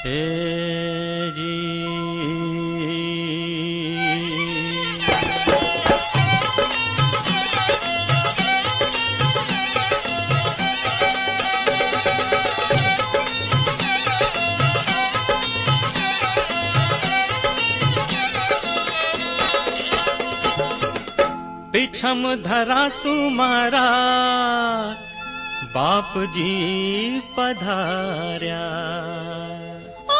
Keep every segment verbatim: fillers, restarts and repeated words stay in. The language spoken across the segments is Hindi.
हे जी पिछम धरा सुमारा बाप जी पधार्या। ओ,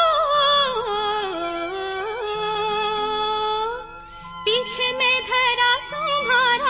पीछे में धरा सुमारा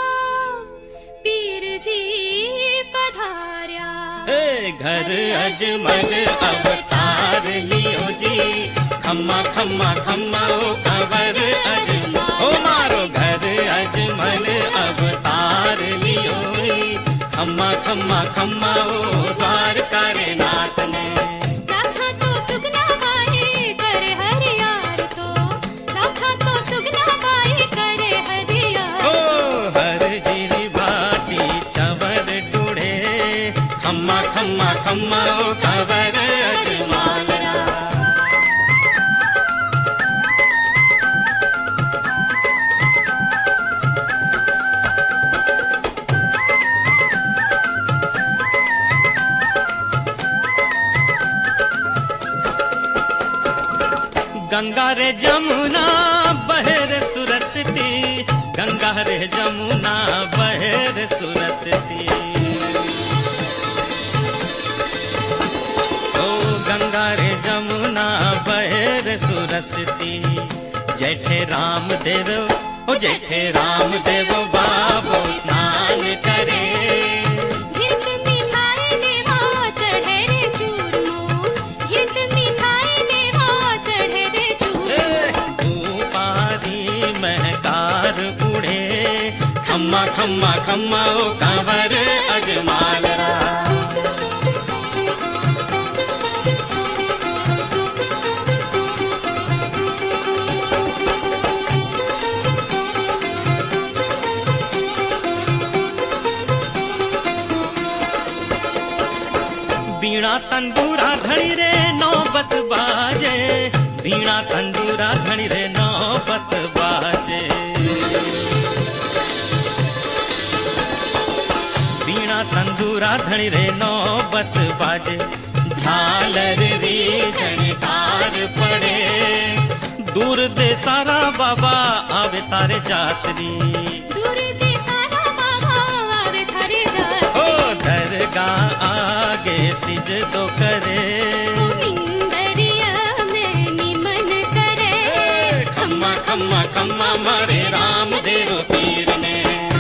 पीर जी पधार्या। ए घर अजमल अवतार लियो जी, खम्मा खम्मा खम्मा ओ कवर अजमल ओ मारो घर अजमल अवतार लियो जी, खम्मा खम्मा खम्मा ओ द्वार करे नाथ ने। लाछा तो सुगना बाई करे हरियार तो, लाछा तो सुगना बाई करे हरियार। ओ हर जीरी भाटी चवर डूढ़े, खम्मा खम्मा खम्मा ओ कवर अजमल। गंगा रे जमुना बहे रे सुरसती, गंगा रे जमुना बहे रे सुरसती। ओ गंगा रे जमुना बहे रे सुरसती। जैठे राम देव ओ जैठे राम देव बाबो स्नान करे। खम्मा खम्मा खम्मा ओ कांवर अजमालरा। बीणा तंदूरा धड़ी रे नौबत बाजे, बीणा तंदूरा धड़ी रे नौबत बाजे। बीणा तंदूरा धड़ी रे नौबत बाजे। झालर री झनकार पड़े, दूर दे सारा बाबा आवे तारे जातरी। दूर दे सारा बाबा आवे थारे जातरी। ओ दरगाह आगे सिजदो करे, इंदरिया में निमन करे। खम्मा खम्मा खम्मा मारे राम देव पीर ने।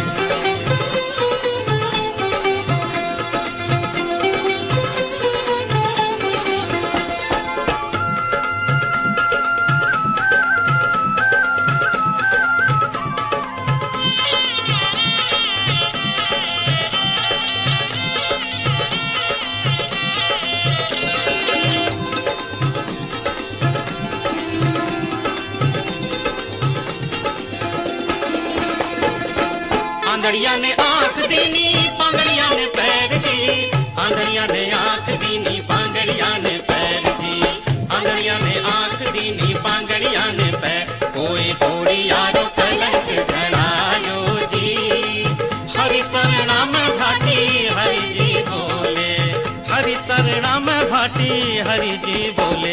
आंधड़िया ने आंख दीनी पांगड़िया ने पैर दी, आंधड़िया ने आंख दीनी पांगड़िया ने पैर दी। आंधड़िया ने आंख दीनी पांगड़िया ने पैर। कोई कोड़ी यारो कलंक झड़ायो जी, हरि शरणा में भाटी हरि जी बोले। हरि शरणा में भाटी हरि जी बोले।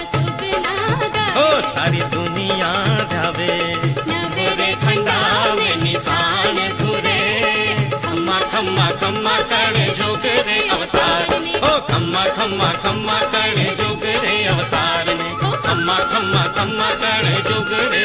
ओ सारी दुनिया ध्यावे नवरे खंडा में निशान धुरे। खम्मा खम्मा खम्मा करे जोगरे अवतार ने। ओ खम्मा खम्मा खम्मा करे जोगरे अवतार ने। खम्मा खम्मा खम्मा करे जोगरे